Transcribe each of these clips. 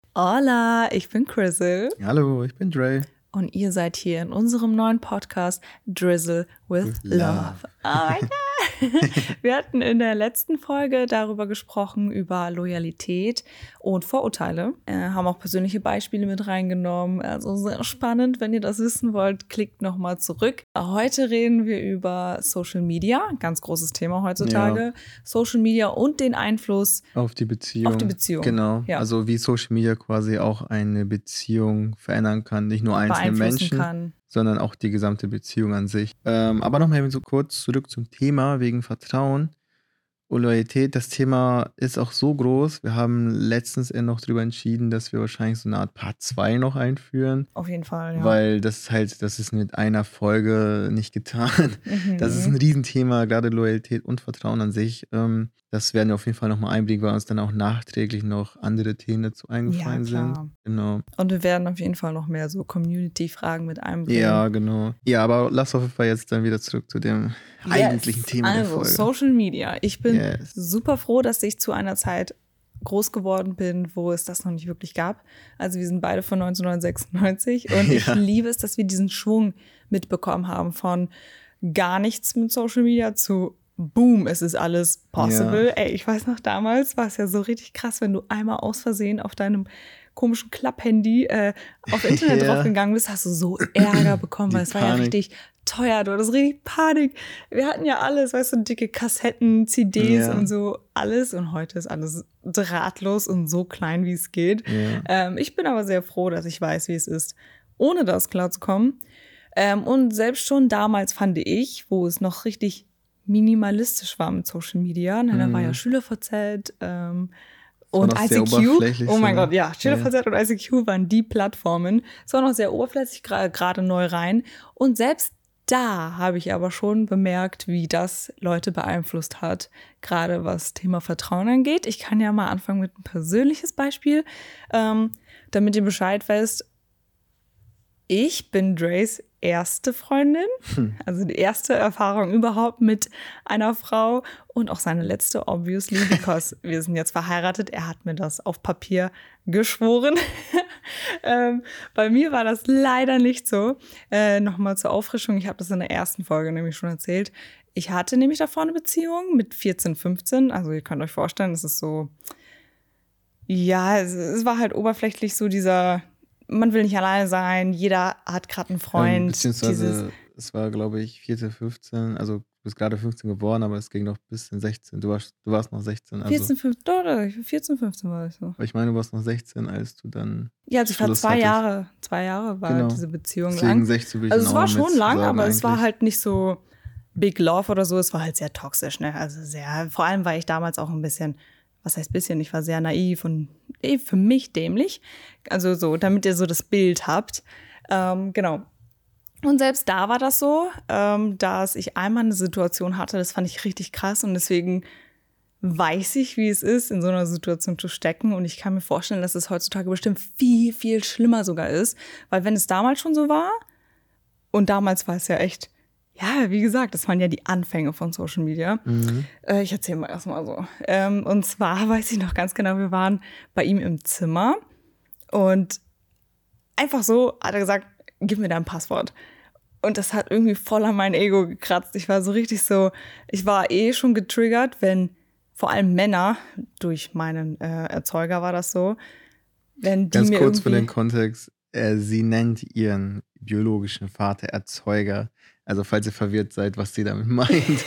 Hola, ich bin Chrisel. Hallo, ich bin Dre. Und ihr seid hier in unserem neuen Podcast Drizzle with Love. Oh mein Gott. Wir hatten in der letzten Folge darüber gesprochen, über Loyalität und Vorurteile. Haben auch persönliche Beispiele mit reingenommen. Also sehr spannend. Wenn ihr das wissen wollt, klickt nochmal zurück. Heute reden wir über Social Media. Ganz großes Thema heutzutage. Ja. Social Media und den Einfluss auf die Beziehung. Genau. Ja. Also wie Social Media quasi auch eine Beziehung verändern kann. Nicht nur einzelne Menschen, sondern auch die gesamte Beziehung an sich. Aber nochmal so kurz zurück zum Thema wegen Vertrauen und Loyalität. Das Thema ist auch so groß. Wir haben letztens noch darüber entschieden, dass wir wahrscheinlich so eine Art Part 2 noch einführen. Auf jeden Fall, ja. Weil das ist mit einer Folge nicht getan. Das ist ein Riesenthema, gerade Loyalität und Vertrauen an sich. Das werden wir auf jeden Fall nochmal einbringen, weil uns dann auch nachträglich noch andere Themen dazu eingefallen sind. Genau. Und wir werden auf jeden Fall noch mehr so Community-Fragen mit einbringen. Ja, genau. Ja, aber lass auf jeden Fall jetzt dann wieder zurück zu dem eigentlichen Thema der Folge. Social Media. Ich bin super froh, dass ich zu einer Zeit groß geworden bin, wo es das noch nicht wirklich gab. Also wir sind beide von 1996 und ich liebe es, dass wir diesen Schwung mitbekommen haben von gar nichts mit Social Media zu boom, es ist alles possible. Ja. Ey, ich weiß noch, damals war es ja so richtig krass, wenn du einmal aus Versehen auf deinem komischen Klapp-Handy auf Internet draufgegangen bist, hast du so Ärger bekommen, weil es war ja richtig teuer, du hattest richtig Panik. Wir hatten ja alles, weißt du, dicke Kassetten, CDs und so, alles. Und heute ist alles drahtlos und so klein, wie es geht. Ja. Ich bin aber sehr froh, dass ich weiß, wie es ist, ohne das klarzukommen. Und selbst schon damals fand ich, wo es noch richtig minimalistisch war mit Social Media, da war ja SchülerVZ, und ICQ, oh mein Gott, ja, SchülerVZ und ICQ waren die Plattformen. Es war noch sehr oberflächlich, gerade neu rein. Und selbst da habe ich aber schon bemerkt, wie das Leute beeinflusst hat, gerade was Thema Vertrauen angeht. Ich kann ja mal anfangen mit einem persönliches Beispiel, damit ihr Bescheid wisst. Ich bin Dre's erste Freundin, also die erste Erfahrung überhaupt mit einer Frau und auch seine letzte, obviously, because wir sind jetzt verheiratet. Er hat mir das auf Papier geschworen. Bei mir war das leider nicht so. Nochmal zur Auffrischung, ich habe das in der ersten Folge nämlich schon erzählt. Ich hatte nämlich davor eine Beziehung mit 14, 15, also ihr könnt euch vorstellen, es ist so, ja, es war halt oberflächlich so dieser, man will nicht alleine sein, jeder hat gerade einen Freund. Beziehungsweise es war, glaube ich, 14, 15, also du bist gerade 15 geworden, aber es ging noch bis in 16. Du warst noch 16. Also 14, 15 war ich so. Aber ich meine, du warst noch 16, als du dann ja, also ich war 2 Jahre war diese Beziehung lang. 16 also es war schon lang, aber es war halt nicht so Big Love oder so, es war halt sehr toxisch, ne? Also sehr, vor allem war ich damals auch ein bisschen, was heißt bisschen, ich war sehr naiv und für mich dämlich. Also so, damit ihr so das Bild habt. Genau. Und selbst da war das so, dass ich einmal eine Situation hatte, das fand ich richtig krass und deswegen weiß ich, wie es ist, in so einer Situation zu stecken und ich kann mir vorstellen, dass es heutzutage bestimmt viel, viel schlimmer sogar ist, weil wenn es damals schon so war und damals war es ja echt, ja, wie gesagt, das waren ja die Anfänge von Social Media. Ich erzähle mal erstmal so. Und zwar weiß ich noch ganz genau, wir waren bei ihm im Zimmer und einfach so hat er gesagt, gib mir dein Passwort. Und das hat irgendwie voll an mein Ego gekratzt. Ich war so richtig so, ich war schon getriggert, wenn vor allem Männer, durch meinen Erzeuger war das so, wenn die ganz mir kurz für den Kontext, sie nennt ihren biologischen Vater Erzeuger. Also falls ihr verwirrt seid, was sie damit meint.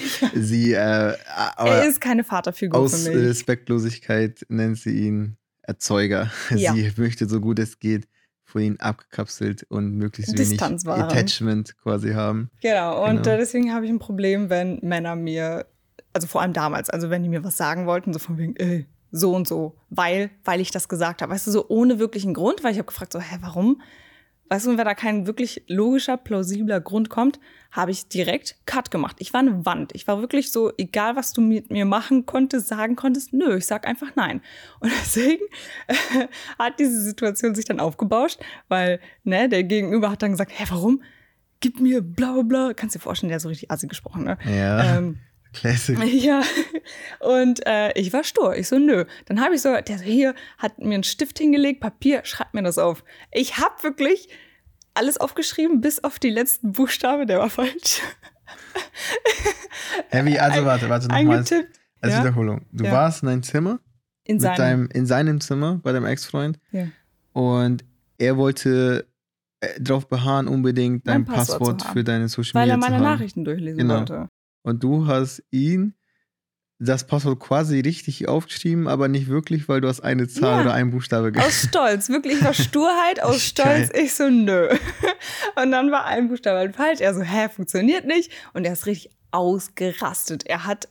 Er ist keine Vaterfigur für mich. Aus Respektlosigkeit nennt sie ihn Erzeuger. Ja. Sie möchte so gut es geht von ihm abgekapselt und möglichst wenig Attachment quasi haben. Genau, und deswegen habe ich ein Problem, wenn Männer mir, also vor allem damals, also wenn die mir was sagen wollten, so von wegen, so und so, weil ich das gesagt habe. Weißt du, so ohne wirklichen Grund, weil ich habe gefragt, so, warum? Weißt du, und wenn da kein wirklich logischer, plausibler Grund kommt, habe ich direkt Cut gemacht. Ich war eine Wand. Ich war wirklich so, egal was du mit mir machen konntest, sagen konntest, nö, ich sag einfach nein. Und deswegen hat diese Situation sich dann aufgebauscht, weil der Gegenüber hat dann gesagt, warum? Gib mir bla bla bla. Kannst dir vorstellen, der hat so richtig assi gesprochen, ne? Ja. Classic. Ja, und ich war stur. Ich so, nö. Dann habe ich so, der so, hier, hat mir einen Stift hingelegt, Papier, schreibt mir das auf. Ich habe wirklich alles aufgeschrieben, bis auf die letzten Buchstaben, der war falsch. Heavy, also warte nochmal als Wiederholung. Du warst in deinem Zimmer, in seinem Zimmer bei deinem Ex-Freund, und er wollte darauf beharren, unbedingt dein Passwort für deine Social Media zu haben. Weil er meine Nachrichten durchlesen wollte. Und du hast ihn das Passwort quasi richtig aufgeschrieben, aber nicht wirklich, weil du hast eine Zahl oder einen Buchstabe aus Stolz, wirklich war Sturheit, aus Stolz. Ich so, nö. Und dann war ein Buchstabe halt falsch. Er so, funktioniert nicht. Und er ist richtig ausgerastet. Er hat,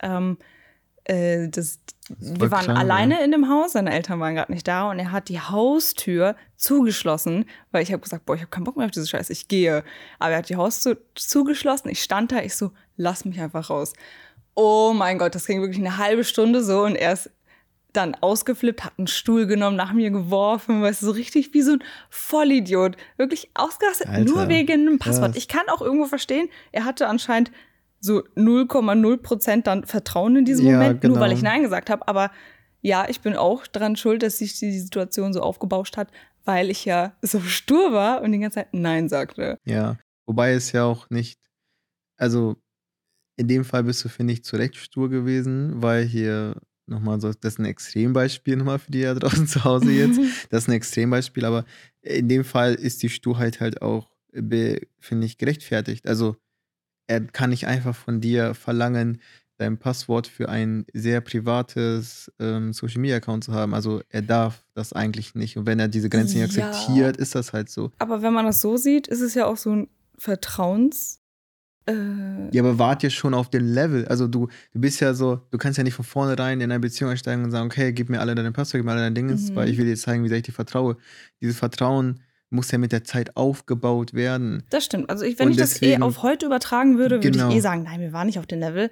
wir waren alleine in dem Haus, seine Eltern waren gerade nicht da und er hat die Haustür zugeschlossen, weil ich habe gesagt, ich habe keinen Bock mehr auf diese Scheiße, ich gehe. Aber er hat die Haustür zugeschlossen, ich stand da, ich so, lass mich einfach raus. Oh mein Gott, das ging wirklich eine halbe Stunde so und er ist dann ausgeflippt, hat einen Stuhl genommen, nach mir geworfen, weißt du, so richtig wie so ein Vollidiot. Wirklich ausgerastet, nur wegen einem Passwort. Ich kann auch irgendwo verstehen, er hatte anscheinend so 0,0% dann Vertrauen in diesem Moment, nur weil ich Nein gesagt habe. Aber ja, ich bin auch dran schuld, dass sich die Situation so aufgebauscht hat, weil ich ja so stur war und die ganze Zeit Nein sagte. Ja, wobei es ja auch nicht, also in dem Fall bist du, finde ich, zu Recht stur gewesen, weil hier nochmal so, das ist ein Extrembeispiel nochmal für die da draußen zu Hause jetzt. Das ist ein Extrembeispiel, aber in dem Fall ist die Sturheit halt auch, finde ich, gerechtfertigt. Also er kann nicht einfach von dir verlangen, dein Passwort für ein sehr privates Social-Media-Account zu haben. Also er darf das eigentlich nicht. Und wenn er diese Grenzen nicht akzeptiert, ist das halt so. Aber wenn man das so sieht, ist es ja auch so ein Vertrauens... Ja, aber wart ihr schon auf dem Level. Also du bist ja so, du kannst ja nicht von vornherein in eine Beziehung einsteigen und sagen, okay, gib mir alle deine Passwort, gib mir alle deine Dinge, weil ich will dir zeigen, wie sehr ich dir vertraue. Dieses Vertrauen muss ja mit der Zeit aufgebaut werden. Das stimmt. Also wenn ich das auf heute übertragen würde, würde ich sagen, nein, wir waren nicht auf dem Level.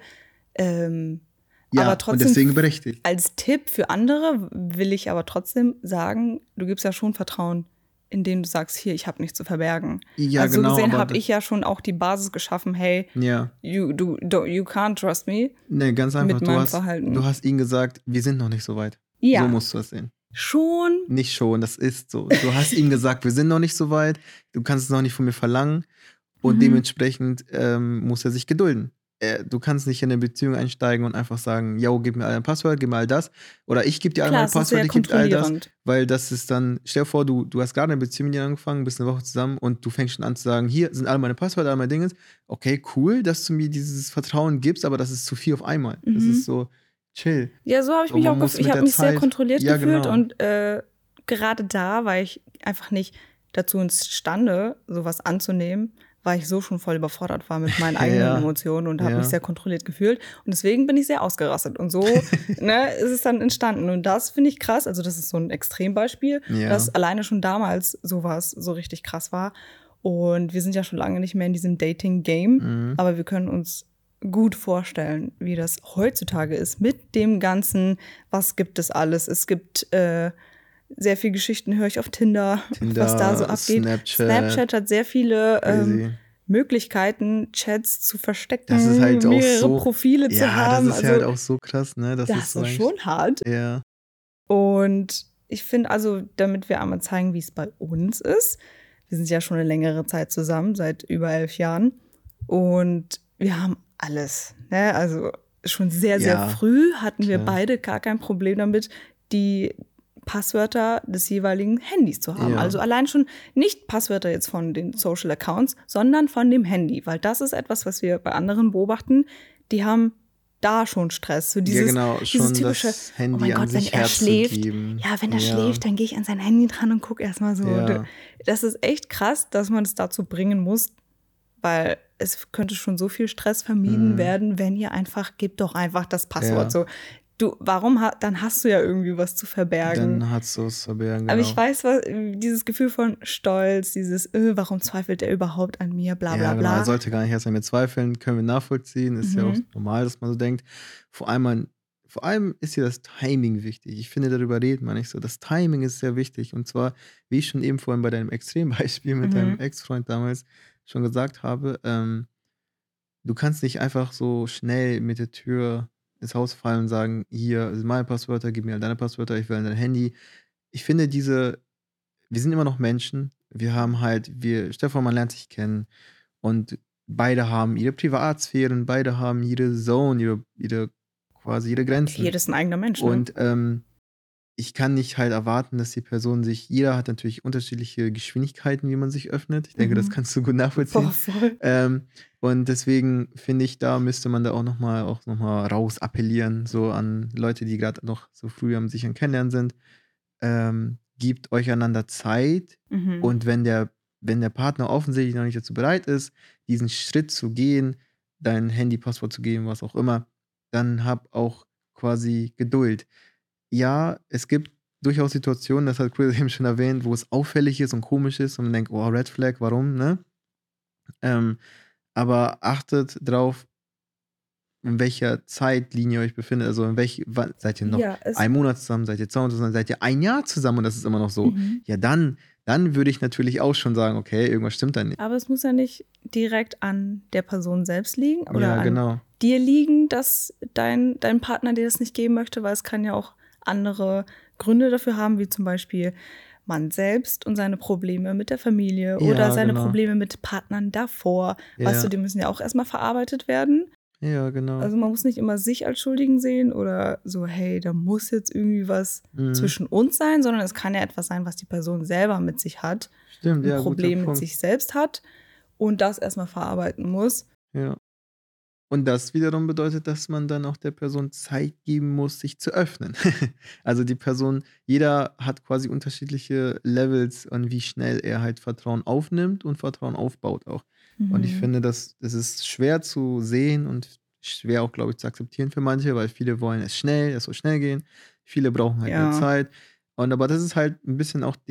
Aber trotzdem, und deswegen berechtigt. Als Tipp für andere will ich aber trotzdem sagen, du gibst ja schon Vertrauen, indem du sagst, hier, ich habe nichts zu verbergen. Ja, also so gesehen habe ich ja schon auch die Basis geschaffen, hey, you can't trust me. Nee, ganz einfach, mit meinem Verhalten. Du hast ihnen gesagt, wir sind noch nicht so weit. Ja. So musst du das sehen. Schon? Nicht schon, das ist so. Du hast ihm gesagt, wir sind noch nicht so weit, du kannst es noch nicht von mir verlangen und dementsprechend muss er sich gedulden. Du kannst nicht in eine Beziehung einsteigen und einfach sagen, yo, gib mir all dein Passwort, gib mir all das. Oder ich gebe dir all mein Passwort, ich gebe dir all das. Weil das ist dann, stell dir vor, du hast gerade eine Beziehung mit dir angefangen, bist eine Woche zusammen und du fängst schon an zu sagen, hier sind alle meine Passwörter, all meine Dinge. Okay, cool, dass du mir dieses Vertrauen gibst, aber das ist zu viel auf einmal. Das ist so, chill. Ja, so habe ich mich auch gefühlt. Ich habe mich sehr kontrolliert gefühlt und gerade da war ich einfach nicht dazu imstande, sowas anzunehmen, weil ich so schon voll überfordert war mit meinen eigenen Emotionen und habe mich sehr kontrolliert gefühlt. Und deswegen bin ich sehr ausgerastet. Und so ist es dann entstanden. Und das finde ich krass. Also das ist so ein Extrembeispiel, dass alleine schon damals sowas so richtig krass war. Und wir sind ja schon lange nicht mehr in diesem Dating-Game. Aber wir können uns gut vorstellen, wie das heutzutage ist mit dem Ganzen, was gibt es alles. Es gibt sehr viele Geschichten, höre ich auf Tinder, was da so abgeht. Snapchat hat sehr viele Möglichkeiten, Chats zu verstecken, das ist halt mehrere auch so, Profile zu haben. Das ist halt auch so krass, ne? Das ist so schon hart. Ja. Und ich finde also, damit wir einmal zeigen, wie es bei uns ist, wir sind ja schon eine längere Zeit zusammen, seit über 11 Jahren. Und wir haben alles. Ne? Also schon sehr, sehr früh hatten wir beide gar kein Problem damit, die Passwörter des jeweiligen Handys zu haben. Also allein schon nicht Passwörter jetzt von den Social Accounts, sondern von dem Handy. Weil das ist etwas, was wir bei anderen beobachten. Die haben da schon Stress. So dieses, dieses typische, das Handy oh mein Gott, wenn er schläft. Wenn er schläft, dann gehe ich an sein Handy dran und gucke erstmal so. Das ist echt krass, dass man es dazu bringen muss, weil es könnte schon so viel Stress vermieden werden, wenn ihr einfach, gebt doch einfach das Passwort. So, dann hast du ja irgendwie was zu verbergen. Dann hast du es zu verbergen, Aber ich weiß, dieses Gefühl von Stolz, dieses, warum zweifelt er überhaupt an mir, bla bla bla. Er sollte gar nicht erst an mir zweifeln, können wir nachvollziehen. Ist ja auch normal, dass man so denkt. Vor allem ist hier das Timing wichtig. Ich finde, darüber redet man nicht so. Das Timing ist sehr wichtig. Und zwar, wie ich schon eben vorhin bei deinem Extrembeispiel mit deinem Ex-Freund damals schon gesagt habe, du kannst nicht einfach so schnell mit der Tür ins Haus fallen und sagen, hier sind meine Passwörter, gib mir deine Passwörter, ich will dein Handy. Ich finde wir sind immer noch Menschen. Stefan, man lernt sich kennen und beide haben ihre Privatsphären, beide haben ihre Zone, ihre Grenzen. Jeder ist ein eigener Mensch, ne? Und ich kann nicht halt erwarten, dass die Person jeder hat natürlich unterschiedliche Geschwindigkeiten, wie man sich öffnet. Ich denke, das kannst du gut nachvollziehen. Boah, voll. Und deswegen finde ich, da müsste man da auch noch mal raus appellieren, so an Leute, die gerade noch so früh am sich kennenlernen sind. Gebt euch einander Zeit. Und wenn der Partner offensichtlich noch nicht dazu bereit ist, diesen Schritt zu gehen, dein Handy-Passwort zu geben, was auch immer, dann hab auch quasi Geduld. Ja, es gibt durchaus Situationen, das hat Chris eben schon erwähnt, wo es auffällig ist und komisch ist und man denkt, oh, Red Flag, warum, ne? Aber achtet drauf, in welcher Zeitlinie ihr euch befindet. Also seid ihr noch einen Monat zusammen, seid ihr 2 Monate zusammen, seid ihr ein Jahr zusammen und das ist immer noch so. Ja, dann würde ich natürlich auch schon sagen, okay, irgendwas stimmt da nicht. Aber es muss ja nicht direkt an der Person selbst liegen oder an dir liegen, dass dein Partner dir das nicht geben möchte, weil es kann ja auch andere Gründe dafür haben, wie zum Beispiel man selbst und seine Probleme mit der Familie oder seine Probleme mit Partnern davor. Weißt du, die müssen ja auch erstmal verarbeitet werden. Ja, genau. Also man muss nicht immer sich als Schuldigen sehen oder so, hey, da muss jetzt irgendwie was zwischen uns sein, sondern es kann ja etwas sein, was die Person selber mit sich hat. Stimmt, ein Problem mit sich selbst hat und das erstmal verarbeiten muss. Ja. Und das wiederum bedeutet, dass man dann auch der Person Zeit geben muss, sich zu öffnen. Also die Person, jeder hat quasi unterschiedliche Levels und wie schnell er halt Vertrauen aufnimmt und Vertrauen aufbaut auch. Und ich finde, das ist schwer zu sehen und schwer auch, glaube ich, zu akzeptieren für manche, weil viele wollen es soll schnell gehen. Viele brauchen halt mehr Zeit. Aber das ist halt ein bisschen auch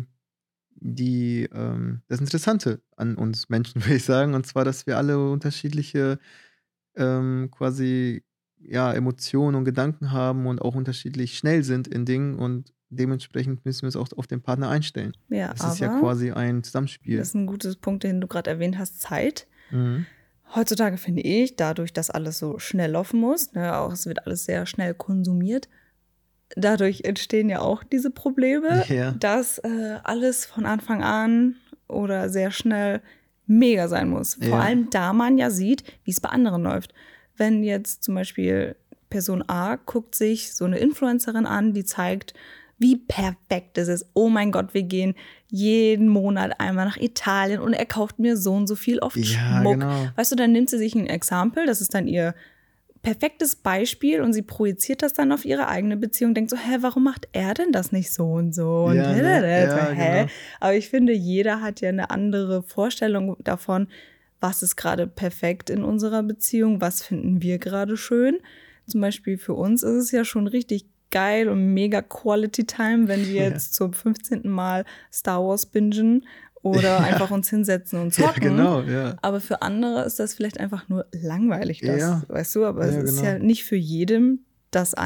das Interessante an uns Menschen, würde ich sagen. Und zwar, dass wir alle unterschiedliche quasi Emotionen und Gedanken haben und auch unterschiedlich schnell sind in Dingen und dementsprechend müssen wir es auch auf den Partner einstellen. Ja, das ist ja quasi ein Zusammenspiel. Das ist ein guter Punkt, den du gerade erwähnt hast, Zeit. Heutzutage finde ich, dadurch, dass alles so schnell laufen muss, ne, auch es wird alles sehr schnell konsumiert, dadurch entstehen ja auch diese Probleme, dass alles von Anfang an oder sehr schnell mega sein muss. Vor allem, da man ja sieht, wie es bei anderen läuft. Wenn jetzt zum Beispiel Person A guckt sich so eine Influencerin an, die zeigt, wie perfekt es ist. Oh mein Gott, wir gehen jeden Monat einmal nach Italien und er kauft mir so und so viel oft Schmuck. Genau. Weißt du, dann nimmt sie sich ein Exempel, das ist dann ihr perfektes Beispiel und sie projiziert das dann auf ihre eigene Beziehung, denkt so, warum macht er denn das nicht so und so? Und Genau. Aber ich finde, jeder hat ja eine andere Vorstellung davon, was ist gerade perfekt in unserer Beziehung, was finden wir gerade schön. Zum Beispiel für uns ist es ja schon richtig geil und mega Quality Time, wenn wir jetzt zum 15. Mal Star Wars bingen oder einfach uns hinsetzen und zocken. Ja, genau. Aber für andere ist das vielleicht einfach nur langweilig, weißt du? Aber es ist ja nicht für jedem das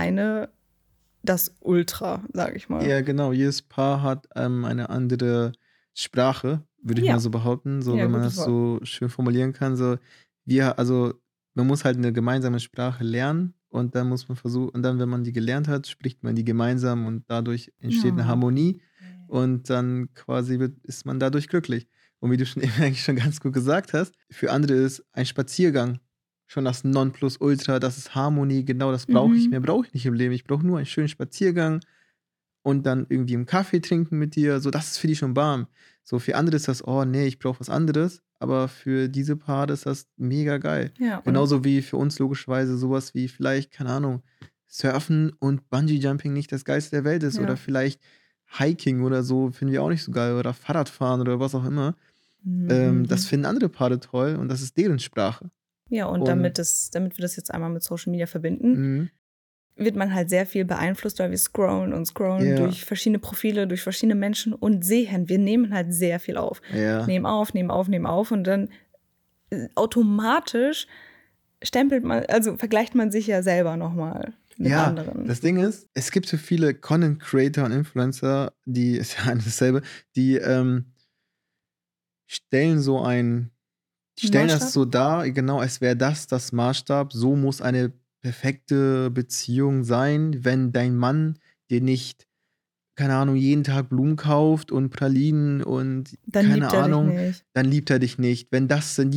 Ultra, sag ich mal. Ja, genau. Jedes Paar hat eine andere Sprache, würde ich mal so behaupten. So, wenn man das so schön formulieren kann. So, man muss halt eine gemeinsame Sprache lernen und dann muss man versuchen, und dann, wenn man die gelernt hat, spricht man die gemeinsam und dadurch entsteht eine Harmonie. Und dann quasi ist man dadurch glücklich. Und wie du schon eben eigentlich schon ganz gut gesagt hast, für andere ist ein Spaziergang schon das Nonplusultra, das ist Harmonie, genau das brauche ich. Mehr brauche ich nicht im Leben. Ich brauche nur einen schönen Spaziergang und dann irgendwie einen Kaffee trinken mit dir. So, das ist für die schon warm. So, für andere ist das, oh nee, ich brauche was anderes. Aber für diese Paare ist das mega geil. Ja, genauso wie für uns logischerweise sowas wie vielleicht, keine Ahnung, Surfen und Bungee-Jumping nicht das Geilste der Welt ist. Oder vielleicht Hiking oder so finden wir auch nicht so geil. Oder Fahrradfahren oder was auch immer. Das finden andere Paare toll und das ist deren Sprache. Ja, und damit wir das jetzt einmal mit Social Media verbinden, wird man halt sehr viel beeinflusst, weil wir scrollen durch verschiedene Profile, durch verschiedene Menschen und wir nehmen halt sehr viel auf. Nehmen auf und dann automatisch vergleicht man sich ja selber nochmal mit anderen. Das Ding ist, es gibt so viele Content Creator und Influencer, ist ja dasselbe, die stellen so ein Die stellen das so dar, genau, als wäre das Maßstab. So muss eine perfekte Beziehung sein, wenn dein Mann dir nicht, keine Ahnung, jeden Tag Blumen kauft und Pralinen und dann keine Ahnung, dann liebt er dich nicht. Wenn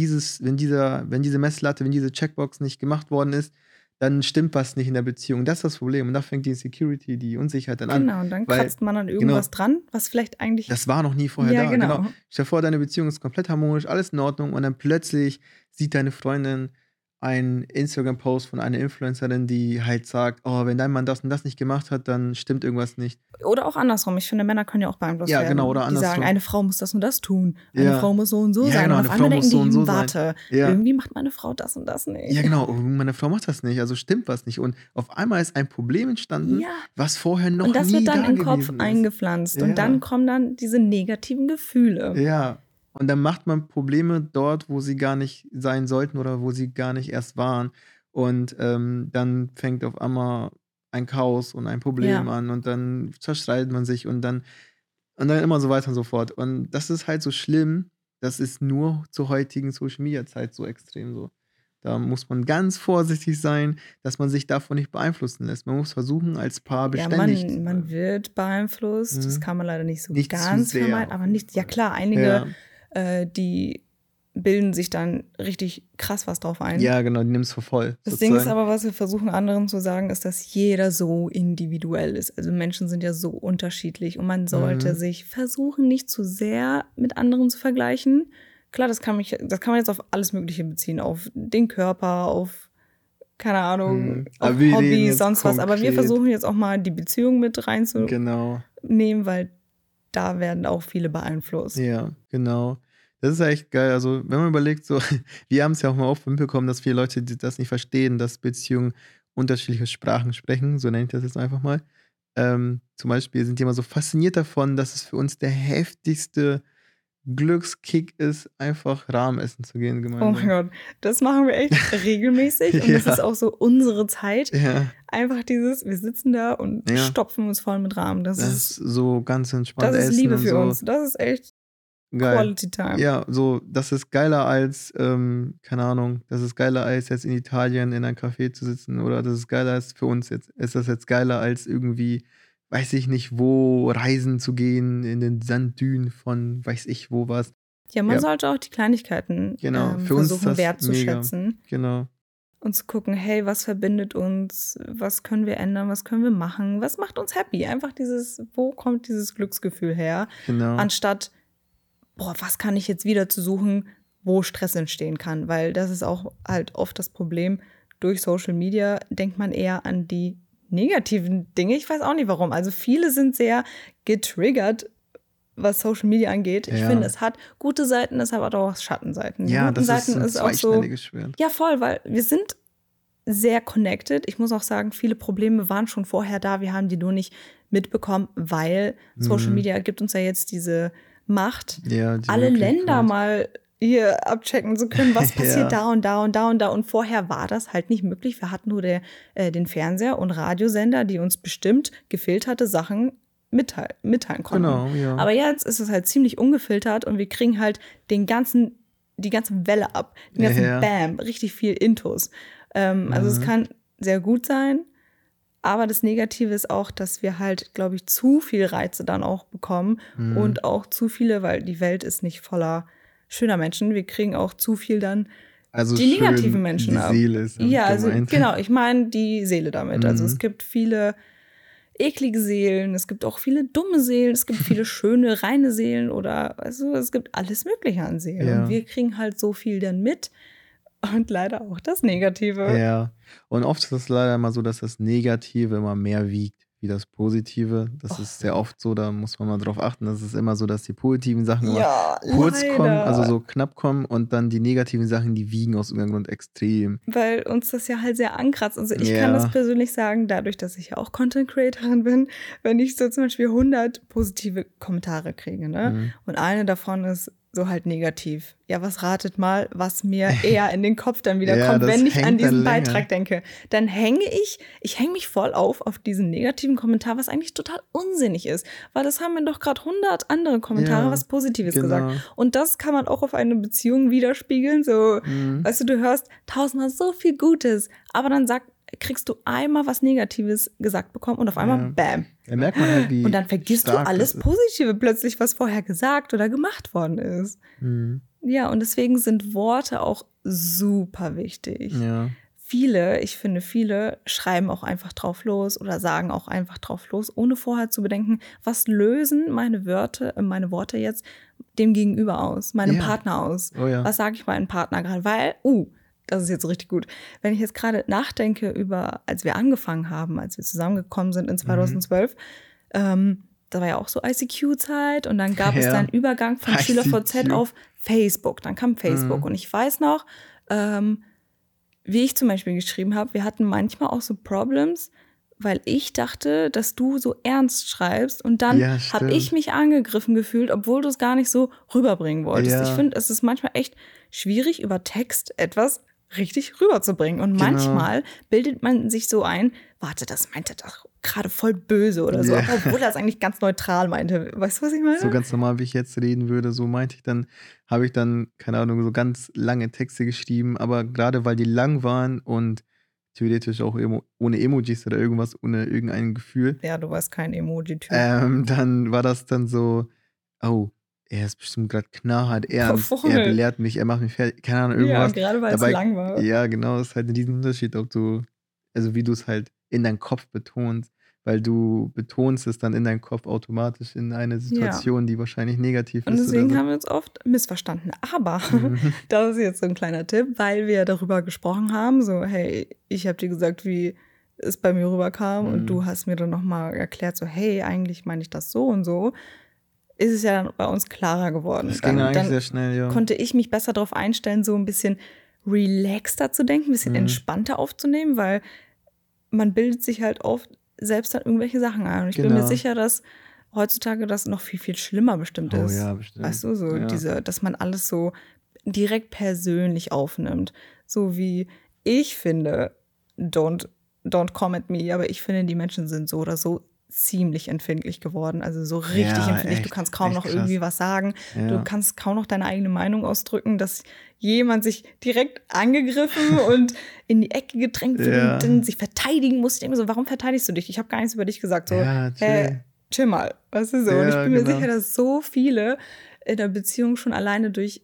diese Messlatte, wenn diese Checkbox nicht gemacht worden ist, dann stimmt was nicht in der Beziehung. Das ist das Problem. Und da fängt die Insecurity, die Unsicherheit dann an. Genau, und dann kratzt man an irgendwas dran, was vielleicht eigentlich... Das war noch nie vorher da. Genau. Stell dir vor, deine Beziehung ist komplett harmonisch, alles in Ordnung und dann plötzlich sieht deine Freundin einen Instagram-Post von einer Influencerin, die halt sagt, oh, wenn dein Mann das und das nicht gemacht hat, dann stimmt irgendwas nicht. Oder auch andersrum. Ich finde, Männer können ja auch beeinflusst werden. Ja, genau, oder andersrum. Die sagen, eine Frau muss das und das tun. Eine Frau muss so und so sein. Genau, und auf einmal denken die, warte, irgendwie macht meine Frau das und das nicht. Ja, genau, meine Frau macht das nicht, also stimmt was nicht. Und auf einmal ist ein Problem entstanden, was vorher noch nie da gewesen ist. Und das wird dann im Kopf eingepflanzt. Und dann kommen dann diese negativen Gefühle. Ja. Und dann macht man Probleme dort, wo sie gar nicht sein sollten oder wo sie gar nicht erst waren. Und dann fängt auf einmal ein Chaos und ein Problem an und dann zerstreitet man sich und dann immer so weiter und so fort. Und das ist halt so schlimm, das ist nur zur heutigen Social-Media-Zeit so extrem so. Da muss man ganz vorsichtig sein, dass man sich davon nicht beeinflussen lässt. Man muss versuchen, als Paar beständig zu sein. Man wird beeinflusst, das kann man leider nicht so ganz vermeiden, aber nicht, ja klar, einige, die bilden sich dann richtig krass was drauf ein. Ja, genau, die nehmen es für voll. Das Ding ist aber, was wir versuchen anderen zu sagen, ist, dass jeder so individuell ist. Also Menschen sind ja so unterschiedlich und man sollte sich versuchen, nicht zu sehr mit anderen zu vergleichen. Klar, das kann man jetzt auf alles Mögliche beziehen, auf den Körper, auf, keine Ahnung, auf Hobbys, sonst was. Aber wir versuchen jetzt auch mal die Beziehung mit reinzunehmen, weil da werden auch viele beeinflusst. Ja, genau. Das ist echt geil. Also, wenn man überlegt, so, wir haben es ja auch mal oft mitbekommen, dass viele Leute das nicht verstehen, dass Beziehungen unterschiedliche Sprachen sprechen, so nenne ich das jetzt einfach mal. Zum Beispiel sind die immer so fasziniert davon, dass es für uns der heftigste Glückskick ist, einfach Rahmen essen zu gehen gemeinsam. Oh mein Gott, das machen wir echt regelmäßig und das ist auch so unsere Zeit. Ja. Einfach dieses, wir sitzen da und stopfen uns voll mit Rahmen. Das ist so ganz entspannt. Das ist Liebe für uns. Das ist echt geil. Quality Time. Ja, so, das ist geiler als, keine Ahnung, das ist geiler als jetzt in Italien in einem Café zu sitzen oder das ist geiler als für uns jetzt. Ist das jetzt geiler als irgendwie, weiß ich nicht wo, reisen zu gehen in den Sanddünen von weiß ich wo was. Ja, man sollte auch die Kleinigkeiten für uns versuchen wertzuschätzen. Genau. Und zu gucken, hey, was verbindet uns, was können wir ändern, was können wir machen, was macht uns happy? Einfach wo kommt dieses Glücksgefühl her? Genau. Anstatt, was kann ich jetzt wieder zu suchen, wo Stress entstehen kann? Weil das ist auch halt oft das Problem. Durch Social Media denkt man eher an die negativen Dinge. Ich weiß auch nicht warum. Also viele sind sehr getriggert, was Social Media angeht. Ich finde, es hat gute Seiten, es hat aber auch Schattenseiten. Ja, das Seiten ist ein zweischneidiges Schwert. Ja, voll, weil wir sind sehr connected. Ich muss auch sagen, viele Probleme waren schon vorher da. Wir haben die nur nicht mitbekommen, weil Social Media gibt uns ja jetzt diese Macht, alle Länder mal hier abchecken zu können, was passiert da und da und da und da. Und vorher war das halt nicht möglich. Wir hatten nur den Fernseher und Radiosender, die uns bestimmt gefilterte Sachen mitteilen konnten. Genau, ja. Aber jetzt ist es halt ziemlich ungefiltert und wir kriegen halt die ganze Welle ab. Den ganzen Bam, richtig viel Intus. Also es kann sehr gut sein, aber das Negative ist auch, dass wir halt, glaube ich, zu viel Reize dann auch bekommen und auch zu viele, weil die Welt ist nicht voller schöner Menschen. Wir kriegen auch zu viel dann die negativen Menschen ab. Die Seele ist gemeint. Genau, ich meine die Seele damit. Also es gibt viele eklige Seelen, es gibt auch viele dumme Seelen, es gibt viele schöne, reine Seelen es gibt alles Mögliche an Seelen. Ja. Und wir kriegen halt so viel dann mit und leider auch das Negative. Ja, und oft ist es leider immer so, dass das Negative immer mehr wiegt wie das Positive. Das ist sehr oft so, da muss man mal drauf achten. Das ist immer so, dass die positiven Sachen immer kurz kommen, also so knapp kommen und dann die negativen Sachen, die wiegen aus irgendeinem Grund extrem. Weil uns das ja halt sehr ankratzt. Also ich kann das persönlich sagen, dadurch, dass ich ja auch Content Creatorin bin, wenn ich so zum Beispiel 100 positive Kommentare kriege, ne? Und eine davon ist so halt negativ. Ja, was ratet mal, was mir eher in den Kopf dann wieder kommt, wenn ich an diesen Beitrag denke. Dann hänge ich hänge mich voll auf diesen negativen Kommentar, was eigentlich total unsinnig ist. Weil das haben mir doch gerade 100 andere Kommentare was Positives gesagt. Und das kann man auch auf eine Beziehung widerspiegeln. So, weißt du hörst 1000-mal so viel Gutes, aber dann kriegst du einmal was Negatives gesagt bekommen und auf einmal bam. Da merkt man halt, wie und dann vergisst du alles Positive plötzlich, was vorher gesagt oder gemacht worden ist. Ja, und deswegen sind Worte auch super wichtig. Ja. Ich finde, viele schreiben auch einfach drauf los oder sagen auch einfach drauf los, ohne vorher zu bedenken, was lösen meine Worte jetzt dem Gegenüber aus, meinem Partner aus. Oh ja. Was sage ich meinem Partner gerade? Weil, das ist jetzt richtig gut. Wenn ich jetzt gerade nachdenke als wir angefangen haben, als wir zusammengekommen sind in 2012, da war ja auch so ICQ-Zeit und dann gab es dann einen Übergang von SchülerVZ auf Facebook. Dann kam Facebook und ich weiß noch, wie ich zum Beispiel geschrieben habe, wir hatten manchmal auch so Problems, weil ich dachte, dass du so ernst schreibst und dann habe ich mich angegriffen gefühlt, obwohl du es gar nicht so rüberbringen wolltest. Ich finde, es ist manchmal echt schwierig, über Text etwas richtig rüberzubringen. Und manchmal bildet man sich so ein, warte, das meinte doch gerade voll böse oder so, obwohl er es eigentlich ganz neutral meinte. Weißt du, was ich meine? So ganz normal, wie ich jetzt reden würde, so meinte ich dann, habe ich dann, keine Ahnung, so ganz lange Texte geschrieben, aber gerade weil die lang waren und theoretisch auch ohne Emojis oder irgendwas, ohne irgendein Gefühl. Ja, du warst kein Emoji-Typ. Dann war das dann so, er ist bestimmt gerade knallhart ernst. Er belehrt mich, er macht mich fertig. Keine Ahnung, irgendwas. Ja, gerade weil es lang war. Ja, genau, das ist halt in diesem Unterschied, wie du es halt in deinem Kopf betonst. Weil du betonst es dann in deinem Kopf automatisch in eine Situation, die wahrscheinlich negativ ist. Und deswegen haben wir uns oft missverstanden. Aber das ist jetzt so ein kleiner Tipp, weil wir darüber gesprochen haben, so, hey, ich habe dir gesagt, wie es bei mir rüberkam und du hast mir dann nochmal erklärt, so, hey, eigentlich meine ich das so und so. Ist es ja bei uns klarer geworden. Das ging eigentlich sehr schnell, ja. Konnte ich mich besser darauf einstellen, so ein bisschen relaxter zu denken, ein bisschen entspannter aufzunehmen, weil man bildet sich halt oft selbst dann irgendwelche Sachen ein. Und ich bin mir sicher, dass heutzutage das noch viel, viel schlimmer bestimmt ist. Ja, bestimmt. Weißt du, so dass man alles so direkt persönlich aufnimmt. So wie ich finde, don't come at me, aber ich finde, die Menschen sind so oder so ziemlich empfindlich geworden, also so richtig empfindlich. Echt, du kannst kaum noch krass. irgendwie was sagen. Du kannst kaum noch deine eigene Meinung ausdrücken, dass jemand sich direkt angegriffen und in die Ecke gedrängt wird und dann sich verteidigen muss. Ich denke mir so, warum verteidigst du dich? Ich habe gar nichts über dich gesagt. So, chill mal. Weißt du so? Und ich bin mir sicher, dass so viele in der Beziehung schon alleine durch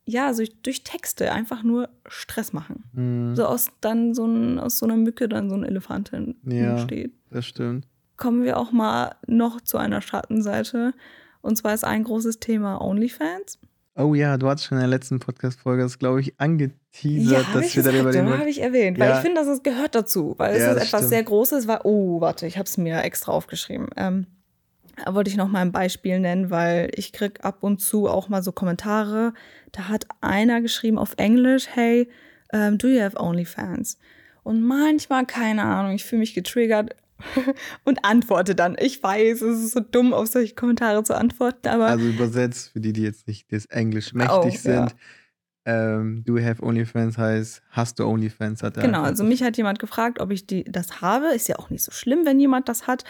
Texte einfach nur Stress machen. So aus so einer Mücke dann so ein Elefant entsteht. Das stimmt. Kommen wir auch mal noch zu einer Schattenseite. Und zwar ist ein großes Thema OnlyFans. Oh ja, du hattest schon in der letzten Podcast-Folge das, glaube ich, angeteasert, dass wir darüber reden. Ja, habe ich erwähnt, weil ich finde, dass es gehört dazu. Weil es ist etwas sehr Großes. Ich habe es mir extra aufgeschrieben. Da wollte ich noch mal ein Beispiel nennen, weil ich kriege ab und zu auch mal so Kommentare. Da hat einer geschrieben auf Englisch, hey, do you have OnlyFans? Und manchmal, keine Ahnung, ich fühle mich getriggert und antworte dann. Ich weiß, es ist so dumm, auf solche Kommentare zu antworten, aber... Also übersetzt, für die jetzt nicht des Englisch mächtig sind, do you have OnlyFans heißt, hast du OnlyFans? Genau, also mich hat jemand gefragt, ob ich das habe. Ist ja auch nicht so schlimm, wenn jemand das hat.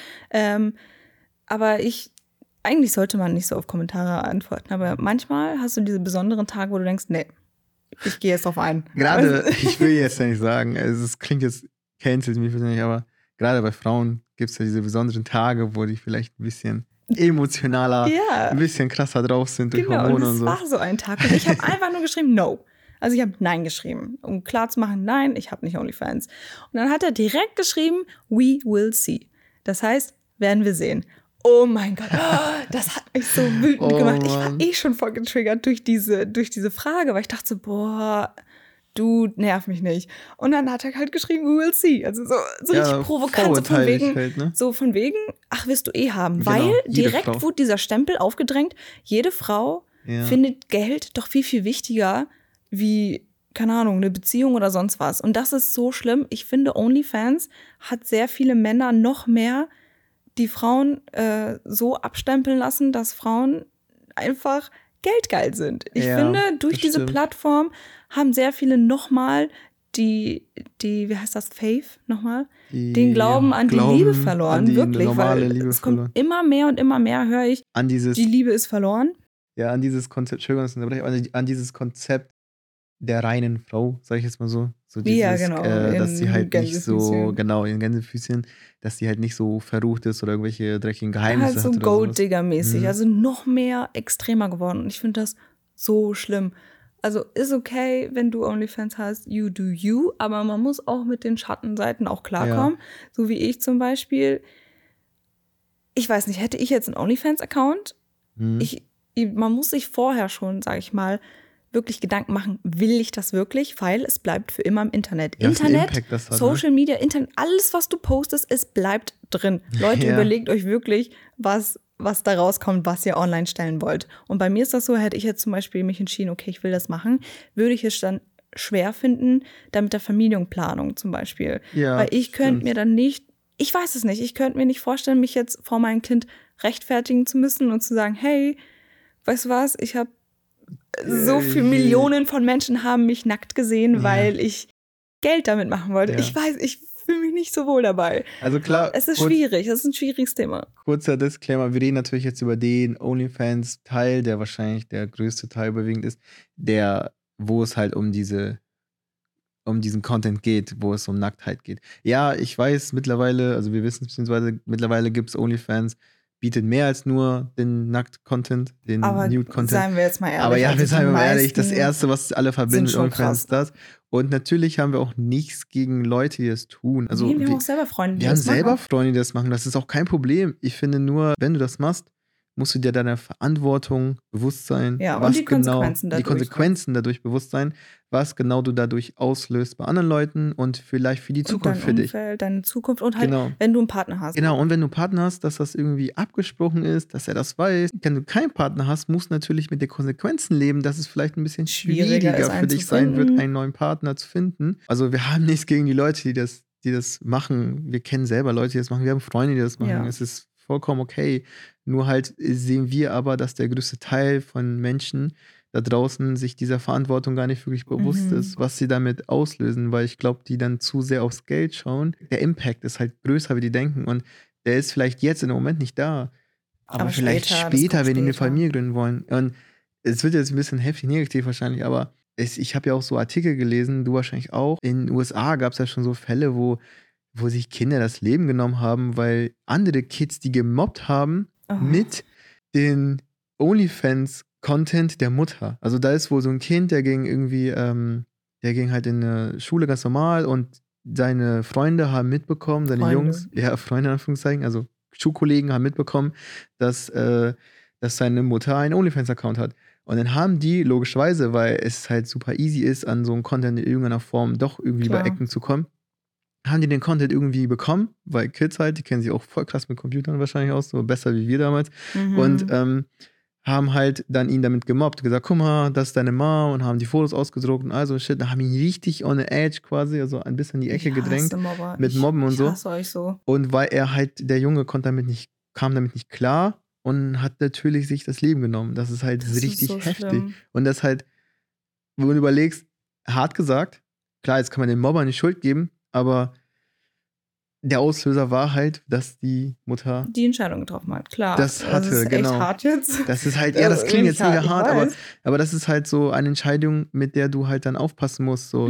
Aber eigentlich sollte man nicht so auf Kommentare antworten, aber manchmal hast du diese besonderen Tage, wo du denkst, nee, ich gehe jetzt drauf ein. Gerade, ich will jetzt ja nicht sagen, es klingt jetzt, cancelt mich persönlich, aber gerade bei Frauen gibt es ja diese besonderen Tage, wo die vielleicht ein bisschen emotionaler, ein bisschen krasser drauf sind durch Hormone und so. Genau, das war so ein Tag und ich habe einfach nur geschrieben, no. Also ich habe Nein geschrieben, um klarzumachen, nein, ich habe nicht OnlyFans. Und dann hat er direkt geschrieben, we will see. Das heißt, werden wir sehen. Oh mein Gott, das hat mich so wütend gemacht. Ich war schon voll getriggert durch diese Frage, weil ich dachte so, boah, du nerv mich nicht. Und dann hat er halt geschrieben, we will see. Also so richtig provokant, so von wegen, ach, wirst du haben. Genau, weil direkt wurde dieser Stempel aufgedrängt, jede Frau findet Geld doch viel, viel wichtiger wie, keine Ahnung, eine Beziehung oder sonst was. Und das ist so schlimm. Ich finde, OnlyFans hat sehr viele Männer noch mehr die Frauen so abstempeln lassen, dass Frauen einfach geldgeil sind. Ich finde, durch diese Plattform haben sehr viele nochmal die, wie heißt das, Faith nochmal? Den Glauben an die Liebe verloren, wirklich. Weil Liebe es kommt immer mehr und immer mehr, höre ich, die Liebe ist verloren. Ja, an dieses Konzept, an dieses Konzept der reinen Frau, sage ich jetzt mal so. So dieses, ja, genau. Dass sie halt nicht so, genau, in Gänsefüßchen, dass sie halt nicht so verrucht ist oder irgendwelche dreckigen Geheimnisse hat. Halt so Gold-Digger-mäßig, also noch mehr extremer geworden. Und ich finde das so schlimm. Also ist okay, wenn du OnlyFans hast, you do you, aber man muss auch mit den Schattenseiten auch klarkommen. Ja. So wie ich zum Beispiel. Ich weiß nicht, hätte ich jetzt einen OnlyFans-Account? Man muss sich vorher schon, sage ich mal, wirklich Gedanken machen, will ich das wirklich? Weil es bleibt für immer im Internet. Ja, Internet, hat, Social Media, Internet, alles, was du postest, es bleibt drin. Leute, überlegt euch wirklich, was da rauskommt, was ihr online stellen wollt. Und bei mir ist das so, hätte ich jetzt zum Beispiel mich entschieden, okay, ich will das machen, würde ich es dann schwer finden, da mit der Familienplanung zum Beispiel. Ja, weil ich könnte mir dann nicht, ich weiß es nicht, ich könnte mir nicht vorstellen, mich jetzt vor meinem Kind rechtfertigen zu müssen und zu sagen, hey, weißt du was, ich habe so viele Millionen von Menschen haben mich nackt gesehen, weil ich Geld damit machen wollte. Ja. Ich weiß, ich fühle mich nicht so wohl dabei. Also klar. Es ist schwierig, es ist ein schwieriges Thema. Kurzer Disclaimer, wir reden natürlich jetzt über den OnlyFans-Teil, der wahrscheinlich der größte Teil überwiegend ist, wo es halt um diesen Content geht, wo es um Nacktheit geht. Ja, ich weiß mittlerweile, also wir wissen beziehungsweise mittlerweile gibt es OnlyFans, bietet mehr als nur den Nackt-Content, den Nude-Content. Aber seien wir jetzt mal ehrlich. Aber ja, wir sagen mal ehrlich, das Erste, was alle verbinden mit OnlyFans, ist das. Und natürlich haben wir auch nichts gegen Leute, die das tun. Also wir haben auch selber Freunde, die das machen. Wir haben selber Freunde, die das machen. Das ist auch kein Problem. Ich finde nur, wenn du das machst, musst du dir deiner Verantwortung bewusst sein. Ja, und die Konsequenzen dadurch bewusst sein, was genau du dadurch auslöst bei anderen Leuten und vielleicht für die Zukunft für dich. Deine Zukunft und halt, wenn du einen Partner hast. Genau, und wenn du einen Partner hast, dass das irgendwie abgesprochen ist, dass er das weiß. Wenn du keinen Partner hast, musst du natürlich mit den Konsequenzen leben, dass es vielleicht ein bisschen schwieriger für dich sein wird, einen neuen Partner zu finden. Also wir haben nichts gegen die Leute, die das machen. Wir kennen selber Leute, die das machen. Wir haben Freunde, die das machen. Ja. Es ist vollkommen okay. Nur halt sehen wir aber, dass der größte Teil von Menschen da draußen sich dieser Verantwortung gar nicht wirklich bewusst ist, was sie damit auslösen, weil ich glaube, die dann zu sehr aufs Geld schauen. Der Impact ist halt größer, wie die denken und der ist vielleicht jetzt in dem Moment nicht da, aber vielleicht später, wenn die eine Familie gründen wollen. Und es wird jetzt ein bisschen heftig negativ wahrscheinlich, aber ich habe ja auch so Artikel gelesen, du wahrscheinlich auch. In den USA gab es ja schon so Fälle, wo sich Kinder das Leben genommen haben, weil andere Kids, die gemobbt haben, mit den OnlyFans-Content der Mutter. Also da ist wohl so ein Kind, der ging halt in eine Schule ganz normal und seine Freunde haben mitbekommen, Jungs, Freunde in Anführungszeichen, also Schulkollegen haben mitbekommen, dass seine Mutter einen OnlyFans-Account hat. Und dann haben die, logischerweise, weil es halt super easy ist, an so einem Content in irgendeiner Form doch irgendwie bei Ecken zu kommen, haben die den Content irgendwie bekommen, weil Kids halt, die kennen sich auch voll krass mit Computern wahrscheinlich aus, so besser wie wir damals. Und haben halt dann ihn damit gemobbt, gesagt, guck mal, das ist deine Mom und haben die Fotos ausgedruckt und all so Shit. Da haben ihn richtig on the edge quasi, also ein bisschen in die Ecke gedrängt mit Mobben und so. Euch so. Und weil er halt, der Junge kam damit nicht klar und hat natürlich sich das Leben genommen. Das ist halt richtig so heftig. Schlimm. Und das halt, wenn du überlegst, hart gesagt, klar, jetzt kann man den Mobber nicht Schuld geben, aber der Auslöser war halt, dass die Mutter die Entscheidung getroffen hat. Klar, das ist echt hart jetzt. Das ist halt, das klingt jetzt mega hart, aber das ist halt so eine Entscheidung, mit der du halt dann aufpassen musst. So,